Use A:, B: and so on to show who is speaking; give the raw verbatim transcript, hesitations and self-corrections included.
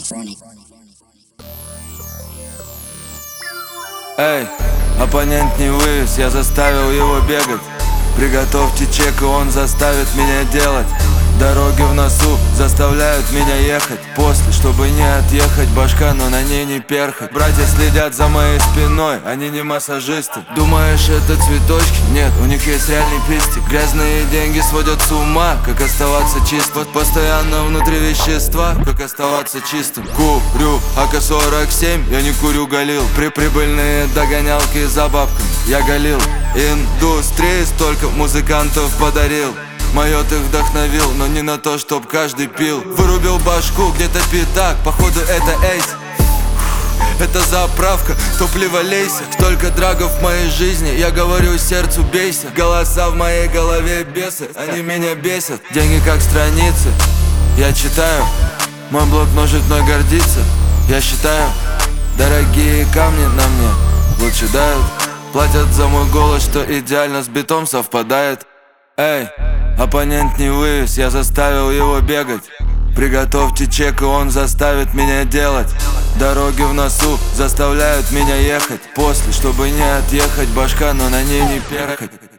A: Эй, оппонент не вывез, я заставил его бегать. Приготовьте чек, и он заставит меня делать. Дороги в носу заставляют меня ехать. После, чтобы не отъехать, башка, но на ней не перхать. Братья следят за моей спиной, они не массажисты. Думаешь, это цветочки? Нет, у них есть реальный пистик. Грязные деньги сводят с ума, как оставаться чистым. Постоянно внутри вещества, как оставаться чистым. Курю а ка сорок семь, я не курю галил. Приприбыльные догонялки за бабками я галил. Индустрии столько музыкантов подарил. Майот их вдохновил, но не на то, чтоб каждый пил. Вырубил башку, где-то пятак, походу это эйс. Это заправка, топливо лейся. Столько драгов в моей жизни, я говорю сердцу бейся. Голоса в моей голове бесы, они меня бесят. Деньги как страницы, я читаю. Мой блог может мной гордиться. Я считаю, дорогие камни на мне лучше дают. Платят за мой голос, что идеально с битом совпадает. Эй, оппонент не вывез, я заставил его бегать. Приготовьте чек, и он заставит меня делать. Дороги в носу заставляют меня ехать. После, чтобы не отъехать, башка, но на ней не перхать.